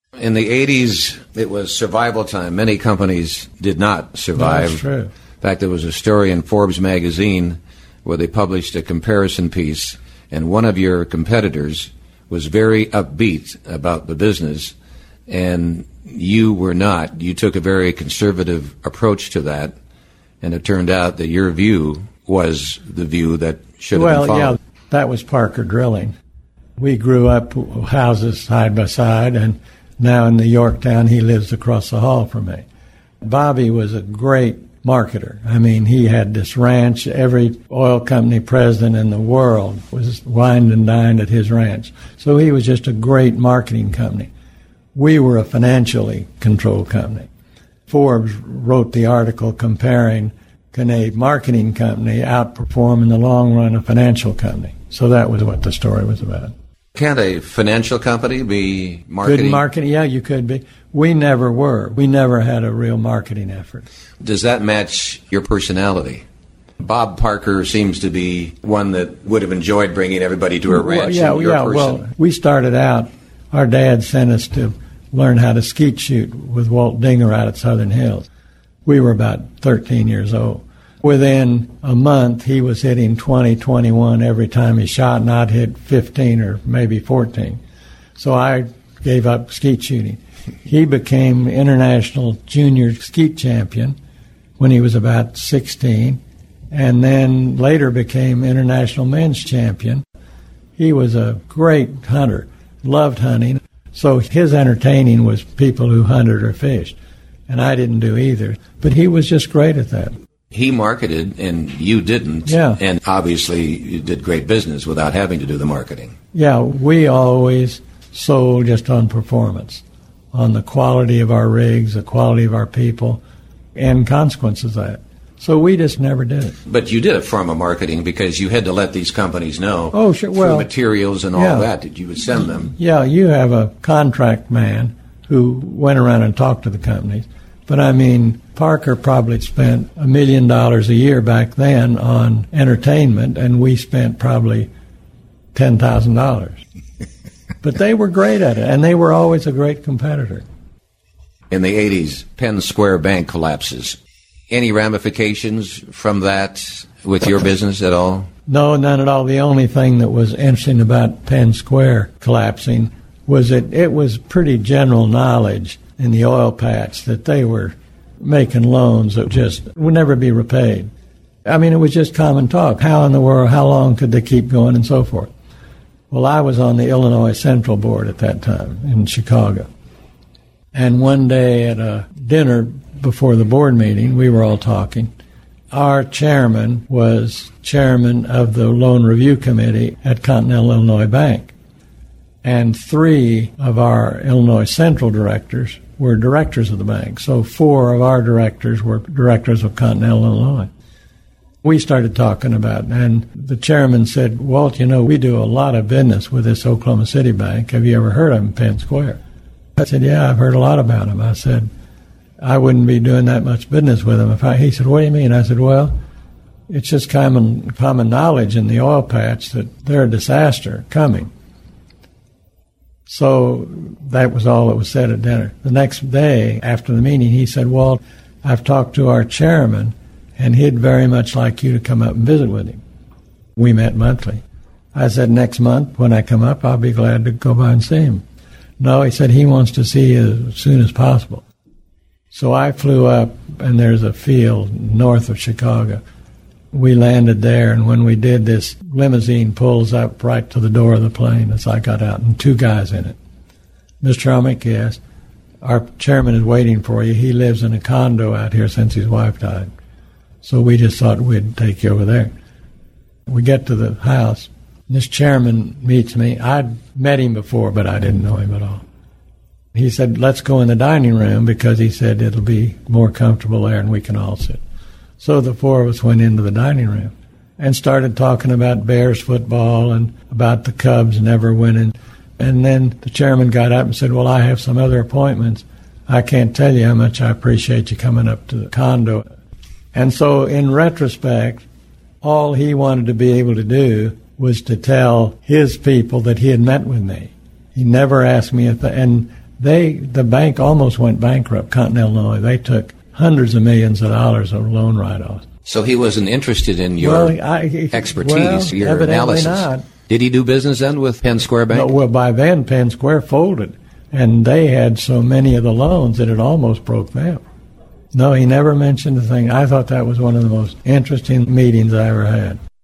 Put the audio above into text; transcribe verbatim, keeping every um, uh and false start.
In the eighties, it was survival time. Many companies did not survive. That's true. In fact, there was a story in Forbes magazine where they published a comparison piece, and one of your competitors was very upbeat about the business, and you were not. You took a very conservative approach to that, and it turned out that your view was the view that should have well, been followed. Well, yeah, that was Parker Drilling. We grew up houses side by side, and now in the Yorktown, he lives across the hall from me. Bobby was a great marketer. I mean, he had this ranch. Every oil company president in the world was wined and dined at his ranch. So he was just a great marketing company. We were a financially controlled company. Forbes wrote the article comparing, can a marketing company outperform in the long run a financial company? So that was what the story was about. Can't a financial company be marketing? Good marketing, yeah, you could be. We never were. We never had a real marketing effort. Does that match your personality? Bob Parker seems to be one that would have enjoyed bringing everybody to a ranch. Well, yeah, and your yeah. person. Well, we started out. Our dad sent us to learn how to skeet shoot with Walt Dinger out at Southern Hills. We were about thirteen years old. Within a month, he was hitting twenty, twenty-one every time he shot, and I'd hit fifteen or maybe fourteen. So I gave up skeet shooting. He became international junior skeet champion when he was about sixteen, and then later became international men's champion. He was a great hunter, loved hunting. So his entertaining was people who hunted or fished, and I didn't do either. But he was just great at that. He marketed, and you didn't. Yeah. And obviously, you did great business without having to do the marketing. Yeah, we always sold just on performance, on the quality of our rigs, the quality of our people, and consequences of that. So we just never did it. But you did a form of marketing because you had to let these companies know oh, sure. well, through materials and all yeah. that that you would send them. Yeah, you have a contract man who went around and talked to the companies. But, I mean, Parker probably spent a million dollars a year back then on entertainment, and we spent probably ten thousand dollars. But they were great at it, and they were always a great competitor. In the eighties, Penn Square Bank collapses. Any ramifications from that with your business at all? No, none at all. The only thing that was interesting about Penn Square collapsing was that it was pretty general knowledge in the oil patch that they were making loans that just would never be repaid. I mean, it was just common talk. How in the world, how long could they keep going and so forth? Well, I was on the Illinois Central Board at that time in Chicago. And one day at a dinner before the board meeting, we were all talking. Our chairman was chairman of the Loan Review Committee at Continental Illinois Bank. And three of our Illinois Central directors were directors of the bank. So four of our directors were directors of Continental Illinois. We started talking about it, and the chairman said, Walt, you know, we do a lot of business with this Oklahoma City bank. Have you ever heard of them, Penn Square? I said, yeah, I've heard a lot about them. I said, I wouldn't be doing that much business with them. If I, he said, what do you mean? I said, well, it's just common, common knowledge in the oil patch that they're a disaster coming. So that was all that was said at dinner. The next day, after the meeting, he said, Walt, I've talked to our chairman, and he'd very much like you to come up and visit with him. We met monthly. I said, next month, when I come up, I'll be glad to go by and see him. No, he said he wants to see you as soon as possible. So I flew up, and there's a field north of Chicago. We landed there, and when we did, this limousine pulls up right to the door of the plane as I got out, and two guys in it. Mister Helmick, yes, our chairman is waiting for you. He lives in a condo out here since his wife died. So we just thought we'd take you over there. We get to the house. This chairman meets me. I'd met him before, but I didn't know him at all. He said, let's go in the dining room, because he said it'll be more comfortable there and we can all sit. So the four of us went into the dining room and started talking about Bears football and about the Cubs never winning. And then the chairman got up and said, well, I have some other appointments. I can't tell you how much I appreciate you coming up to the condo. And so in retrospect, all he wanted to be able to do was to tell his people that he had met with me. He never asked me, if the, and They, the bank almost went bankrupt, Continental Illinois. They took hundreds of millions of dollars of loan write-offs. So he wasn't interested in your well, I, expertise, well, your evidently analysis. Not. Did he do business then with Penn Square Bank? No, well, by then, Penn Square folded, and they had so many of the loans that it almost broke them. No, he never mentioned the thing. I thought that was one of the most interesting meetings I ever had.